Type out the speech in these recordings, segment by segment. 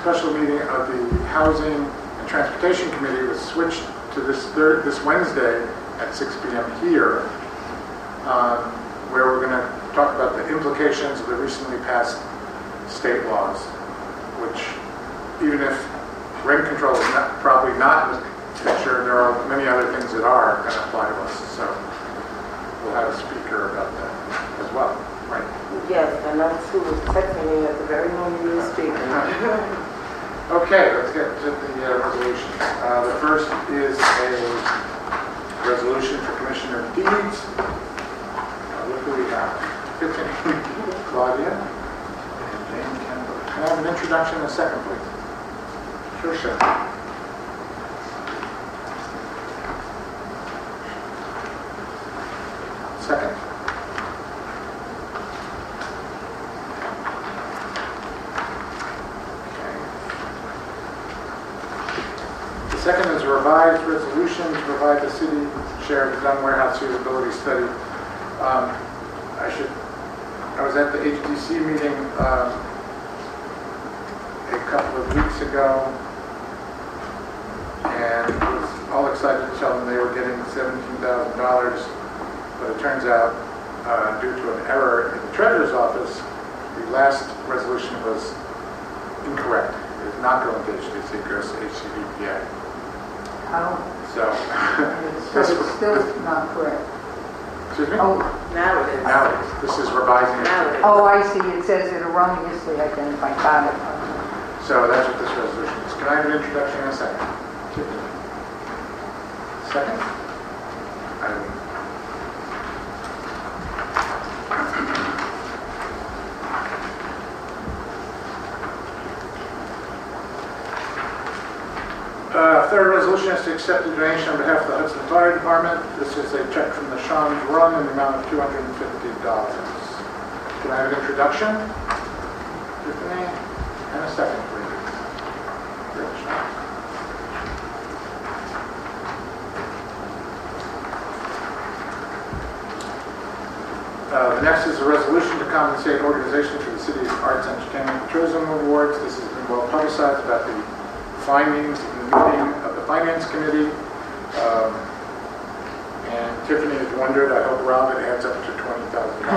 special meeting of the Housing and Transportation Committee was switched to this Wednesday at 6 p.m. here, where we're going to talk about the implications of the recently passed state laws, which, even if rent control is probably not in the picture, there are many other things that are going to apply to us. So we'll have a speaker about that as well, right? Yes, and that's who was texting me at the very moment you were speaking. Okay, let's get to the resolutions. The first is a resolution for Commissioner Deeds. Look who we have. Claudia and Jane Kendall. Can I have an introduction in a second, please? Sure. Second. The second is a revised resolution to provide the city share of the Dunn Warehouse suitability study. I was at the HDC meeting a couple of weeks ago, and was all excited to tell them they were getting $17,000, but it turns out, due to an error in the Treasurer's office, the last resolution was incorrect. It is not going to HDC, it goes to HCDPA. Oh. So it's still not correct. Excuse me? Oh, Now it is. Now it is. This is revising Now it. it is. oh, I see. It says it erroneously identified. Got it. So that's what this resolution is. Can I have an introduction in a second? Second? Third resolution is to accept the donation on behalf of the Hudson Fire Department. This is a check from the Sean's Run in the amount of $250. Can I have an introduction? Tiffany? And a second, please. Rich. The next is a resolution to compensate organizations for the city's Arts, Entertainment, and Tourism Awards. This has been well publicized about the findings in the meeting of the Finance Committee. And Tiffany has wondered, I hope, Rob, it adds up to $20,000.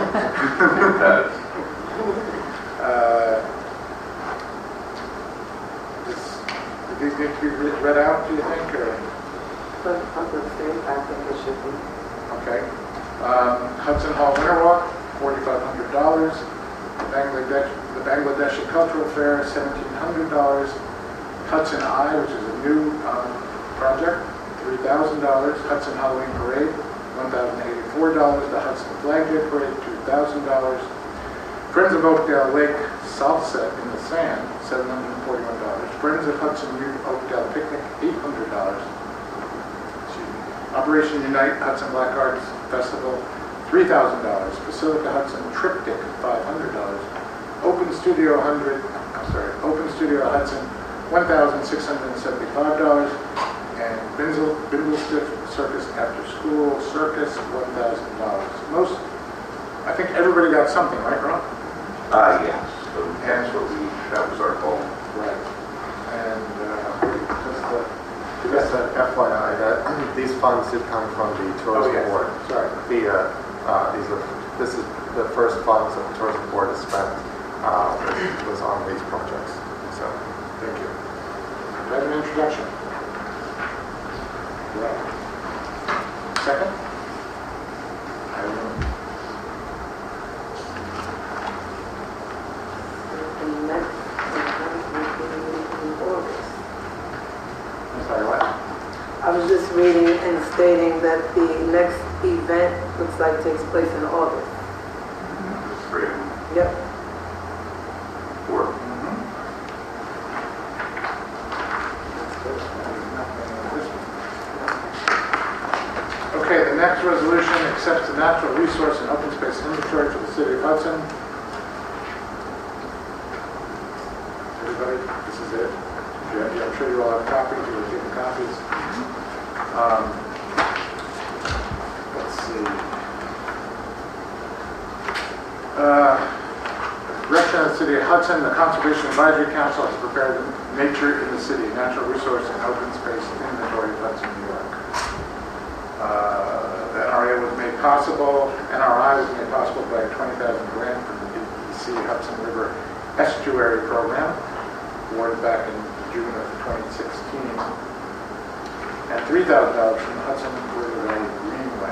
Do these need to be read out, do you think? Or? But under the same, I think it should be. Okay. Hudson Hall Winter Walk, $4,500. The Bangladeshi Cultural Fair, $1,700. Hudson Eye, which is a new project, $3,000. Hudson Halloween Parade, $1,084. The Hudson Flag Day Parade, $2,000. Friends of Oakdale Lake Salsa in the Sand, $741. Friends of Hudson Youth Oakdale Picnic, $800. Operation Unite Hudson Black Arts Festival, $3,000. Basilica Hudson Triptych, $500. Open Studio Hudson, $1,675, and Bindlestiff Circus After School Circus, $1,000. I think everybody got something, right, Ron? Yes. So that was our goal. Right. And Just an FYI, that these funds did come from the Tourism Board. Sorry. This is the first funds that the Tourism Board has spent was on these projects. So, thank you. Do I have an introduction? Right. Second? I will. The next in August. I'm sorry, what? I was just reading and stating that the next event looks like takes place in August. Three. Yep. Four. Okay, the next resolution accepts the natural resource and open space inventory for the city of Hudson. Everybody, this is it. Yeah, I'm sure you all have copies. You will give the copies. Let's see. Direction of the City of Hudson, the Conservation Advisory Council has prepared the Nature in the City, Natural Resource and Open Space Inventory of Hudson, New York. The NRI was made possible by a $20,000 grant from the DEC Hudson River Estuary Program, awarded back in June of 2016, and $3,000 from the Hudson River Valley Greenway.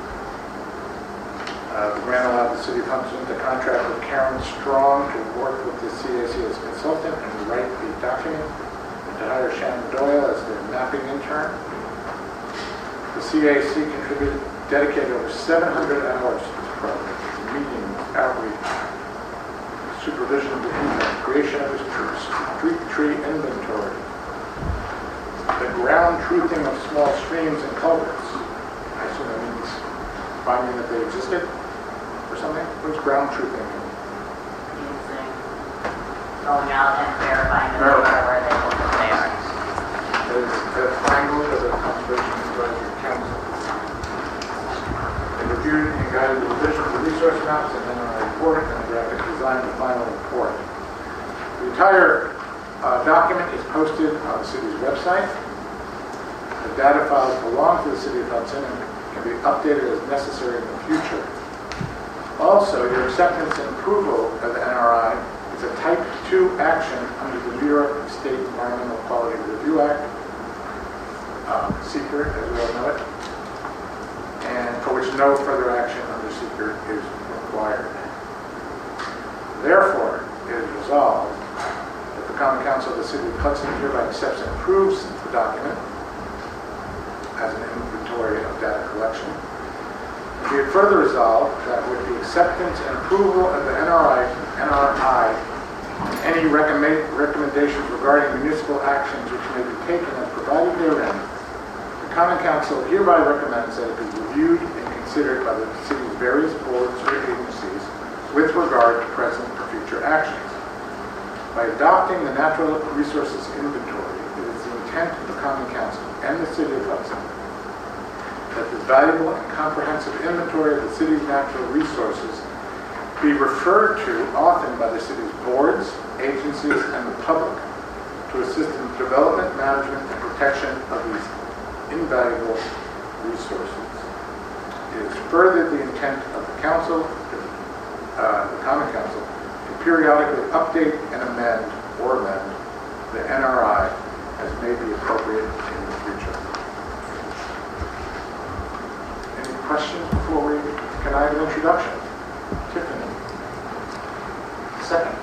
The grant allowed the City of Hudson to contract with Karen Strong to work with the CAC as consultant and write the document, and to hire Shannon Doyle as their mapping intern. The CAC dedicated over 700 hours to this project, meetings, outreach, supervision of the inventory, creation of the street tree inventory, the ground truthing of small streams and culverts. I assume that means finding that they existed or something. What does ground truthing mean? Using, going out and verifying that they are where they look that they are. That is the language of the Conservation Advisory Council. They reviewed and guided the revision of the resource maps and then on a report and the graphic design of the final report. The entire document is posted on the city's website. The data files belong to the City of Hudson and can be updated as necessary in the future. Also, your acceptance and approval of the NRI is a Type 2 action under the New York State Environmental Quality Review Act, SEQR, as we all know it, and for which no further action under SEQR is required. Therefore, it is resolved that the Common Council of the City of Hudson hereby accepts and approves the document as an inventory of data collection. Be it further resolved that with the acceptance and approval of the NRI, any recommendations regarding municipal actions which may be taken as provided therein, the Common Council hereby recommends that it be reviewed and considered by the city's various boards or agencies with regard to present or future actions. By adopting the natural resources inventory, it is the intent of the Common Council and the City of Hudson that this valuable and comprehensive inventory of the city's natural resources be referred to often by the city's boards, agencies, and the public to assist in the development, management, and protection of these invaluable resources. It is further the intent of the Council, the Common Council, to periodically update and amend the NRI as may be appropriate in the future. Any questions before can I have an introduction? Tiffany. Second.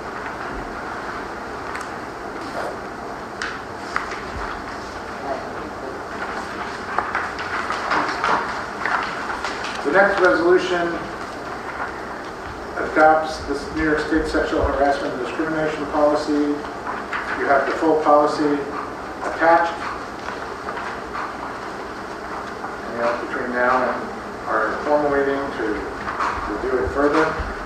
The next resolution adopts this New York State Sexual Harassment and Discrimination Policy. You have the full policy attached. And you have between now and our formal meeting to review it further.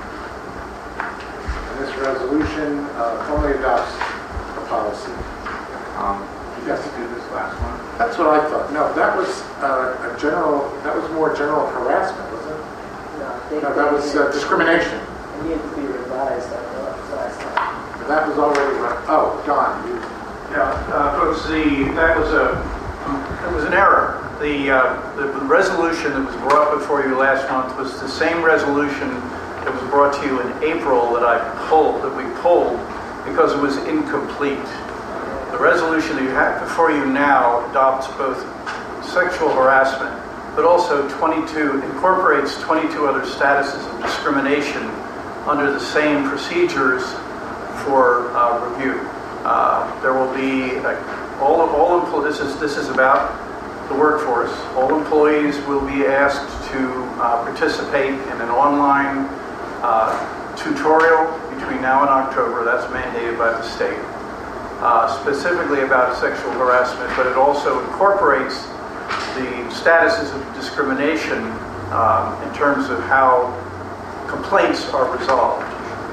And this resolution formally adopts the policy. You have to do this last one? That's what I thought. No, that was that was more general harassment, wasn't it? No, that was discrimination. It needed to be revised last time. That was already, oh, Don, you. Yeah, folks, it was an error. The resolution that was brought before you last month was the same resolution that was brought to you in April that we pulled because it was incomplete. The resolution that you have before you now adopts both sexual harassment, but also incorporates 22 other statuses of discrimination under the same procedures for review. There will be this is about the workforce. All employees will be asked to participate in an online tutorial between now and October. That's mandated by the state. Specifically about sexual harassment, but it also incorporates the statuses of discrimination in terms of how complaints are resolved.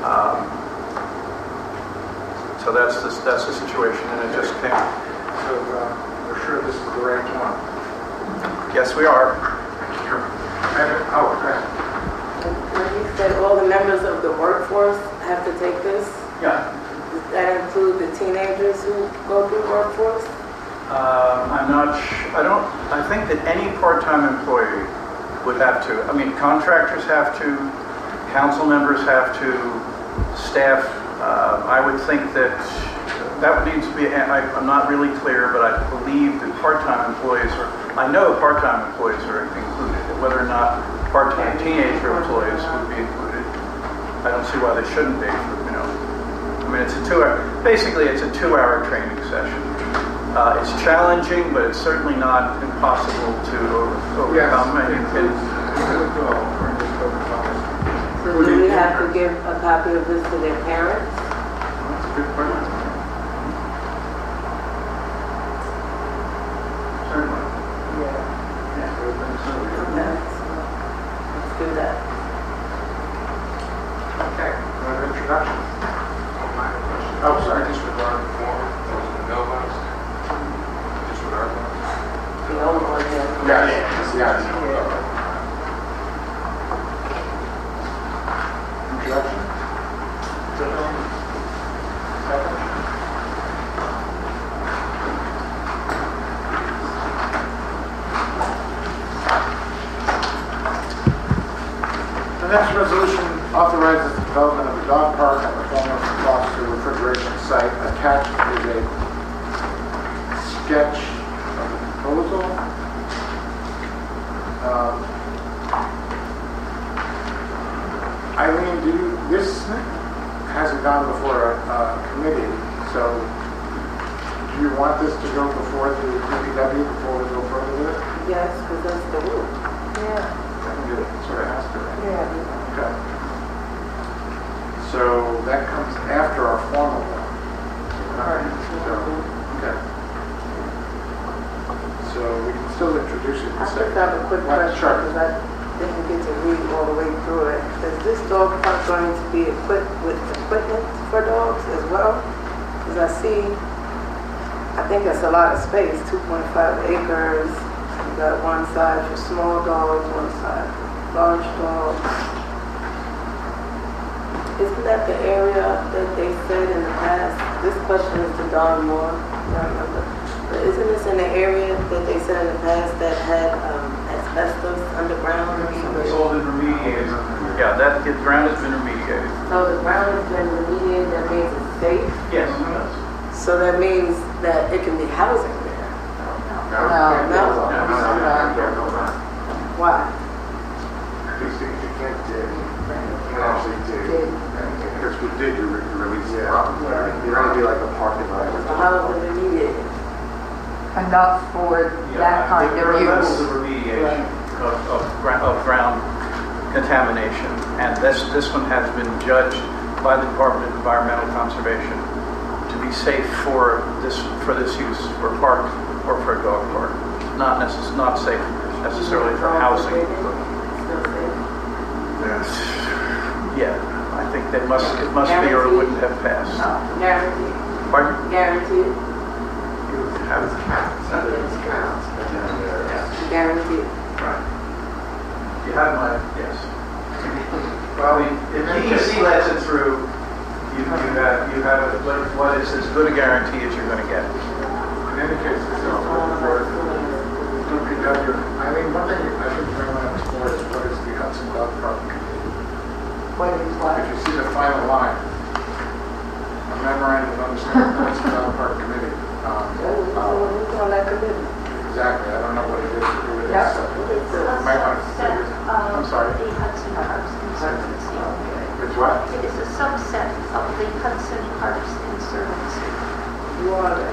So that's the situation, and it just came. So we're sure this is the right one. Yes, we are. Oh, okay. When you said all the members of the workforce have to take this? Yeah. Does that include the teenagers who go through workforce? I think that any part-time employee would have to. I mean, contractors have to, council members have to, staff. I would think that needs to be, I'm not really clear, but I believe that part-time employees I know part-time employees are included. Whether or not part-time teenager employees would be included, I don't see why they shouldn't be, I mean, it's a 2-hour, basically it's a 2-hour training session. It's challenging, but it's certainly not impossible to overcome. And you can, So do we have to give a copy of this to their parents? That's a good question. Certainly. Yeah. I would think so, yeah. Okay, so let's do that. Okay, another introduction. Oh, sorry. Disregard the form, those in the mailbox. Disregard them. The old one, yeah. Yes. Introduction? Second? The next resolution authorizes the development of a dog park at the former Foster refrigeration site. Attached is a sketch of the proposal. Eileen, this hasn't gone before a committee, so do you want this to go before the DPW before we go further with it? Yes, because that's the rule. Yeah, I think it sort of has to, right? yeah. Okay. So that comes after our formal one. Okay. So we can still introduce it. I just have a quick question, Sure. because I didn't get to read all the way through it. Is this dog park going to be equipped with equipment for dogs as well? Because I think that's a lot of space, 2.5 acres. You got one side for small dogs, one side for large dogs. Isn't that the area that they said in the past? This question is to Don Moore, I remember. But isn't this in the area that they said in the past that had asbestos underground or it's something? all been remediated. Yeah, that the ground has been remediated. So the ground has been remediated, that means it's safe? Yes, it does. So that means that it can be housing there? No. Why? These things you can't dig. You can actually dig. Because we did, you release the problem. You're going to be like a parking lot. So how is it remediated? Enough for that kind There of are levels use. of remediation of ground contamination, and this one has been judged by the Department of Environmental Conservation to be safe for this use, for a park or for a dog park. Not safe necessarily for housing. Still safe? Yeah, I think it must be, or it wouldn't have passed. Guaranteed? Pardon? Guaranteed? Yeah. Guaranteed. Right. You have my, yes. Well, if DEC lets it through, you have what is as good a guarantee as you're going to get. In any case, this is for DPW. I mean, one thing I think you may want to explore is what is the Hudson Dog Park Committee? What is If what? you see the final line, a memorandum of understanding, the Hudson Dog Park Committee. Who's on that committee? Exactly, I don't know what it is to do with this. Yep. You might want to say this. I'm sorry. The Hudson Parks Conservancy. It's what? It is a subset of the Hudson Parks Conservancy. Who are they?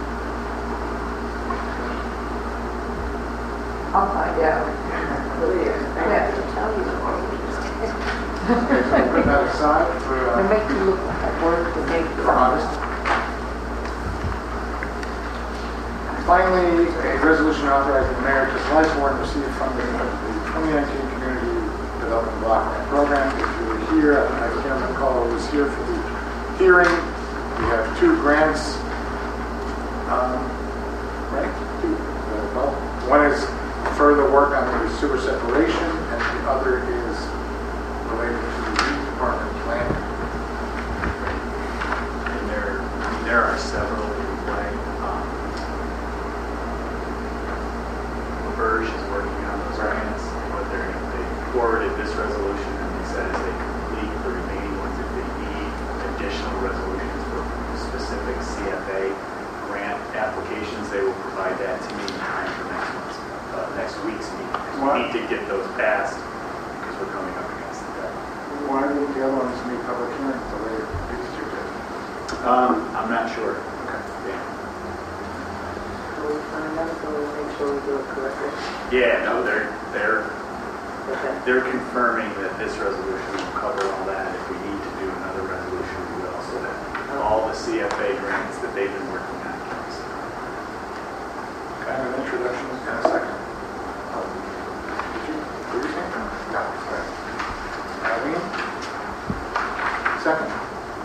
I'll find out. Clear. I have to tell you. Okay, so put that aside for, They make you look like a word to make for August. Finally, a resolution authorizing the mayor to select board and receive funding of the 2019 Community Development Block Grant Program. If you were here, I can't recall who was here for the hearing. We have 2 grants, right? 2. Well, one is further work on the sewer separation, and the other is related to the youth department planning. several in play. Burge is working on those grants. What they forwarded this resolution, and they said as they complete the remaining ones, if they need additional resolutions for specific CFA grant applications, they will provide that to me in time for next week's meeting. 'Cause we need to get those passed because we're coming up against the deadline. Why didn't the other ones need public hearings the way these two did? I'm not sure. Yeah. We find out, so we make sure we do it correctly. Yeah, no, they're Okay. they're confirming that this resolution will cover all that. If we need to do another resolution, we will, so that all the CFA grants that they've been working on can be sent. Kind of an introduction and a second. Did you say something? No, sorry. Eileen? Second?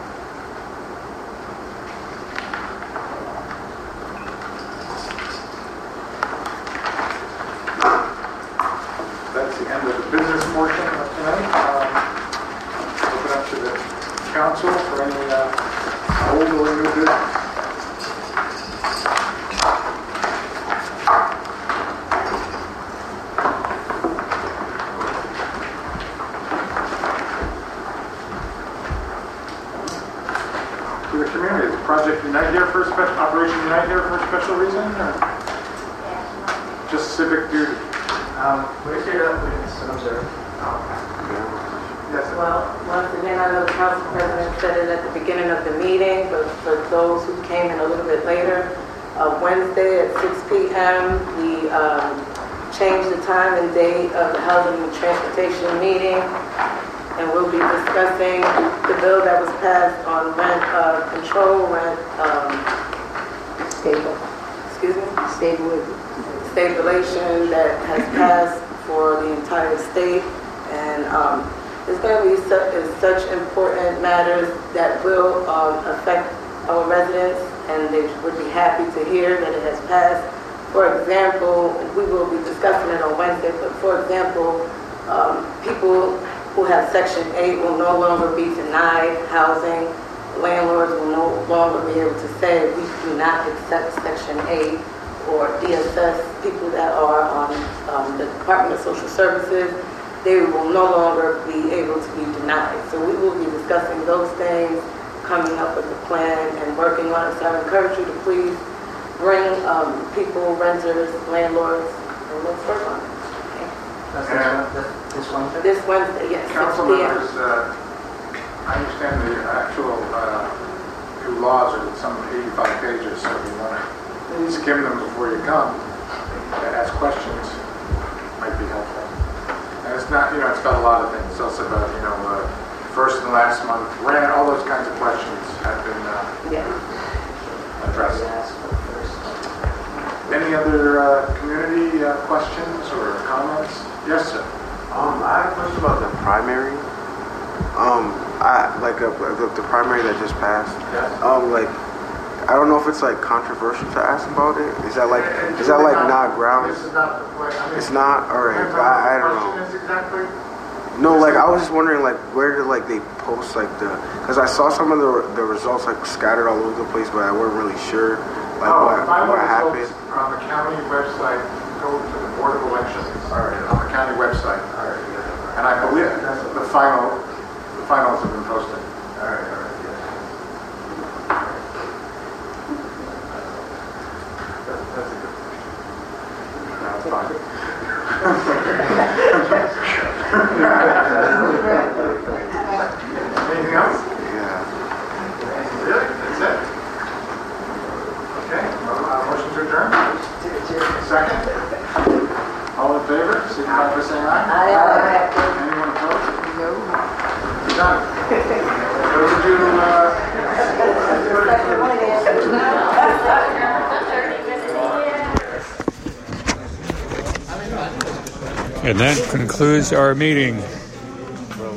That's the end of the business portion of tonight. Open up to the council for any old or new business. To the community, is Project Unite here for a special, Operation Unite here for a special reason, or just civic duty? We're here to observe. Yes, Well, once again, I know the council president said it at the beginning of the meeting, but for those who came in a little bit later, Wednesday at 6 p.m., we changed the time and date of the Housing and Transportation meeting, and we'll be discussing the bill that was passed on rent control, rent, excuse me? Stabilization that has passed for the entire state, and it's going to be such important matters that will affect our residents, and they would be happy to hear that it has passed. For example, we will be discussing it on Wednesday, but for example, people who have Section 8 will no longer be denied housing. Landlords will no longer be able to say we do not accept Section 8, or DSS, people that are on the Department of Social Services, they will no longer be able to be denied. So we will be discussing those things, coming up with a plan and working on it. So I encourage you to please bring people, renters, landlords, and let's work on it. This one? This Wednesday, yes, 6 council p.m. members, I understand the actual new laws are some 85 pages, so if you want to skim them before you come, ask questions might be helpful. And it's not, it's got a lot of things. It's also about, first and last month rent, all those kinds of questions have been addressed. Any other community questions or comments? Yes, sir. I have a question about the primary. The primary that just passed. Yes. I don't know if it's controversial to ask about it. Is that not grounds? This is not the point. I mean, It's not. All right. I don't know. Question is exactly. No, I was just wondering where did they post because I saw some of the results scattered all over the place, but I wasn't really sure what happened. On the county website, go to the Board of Elections. All right. On the county website. All right. Yeah. And I believe the finals have been posted. All right. Yeah. That's a good question. That's fine. Anything else? Yeah. Really? That's it? Okay. Motion to adjourn? Second? All in favor? Signify by saying aye. Aye. Anyone opposed? No. Done. Those of you And that concludes our meeting.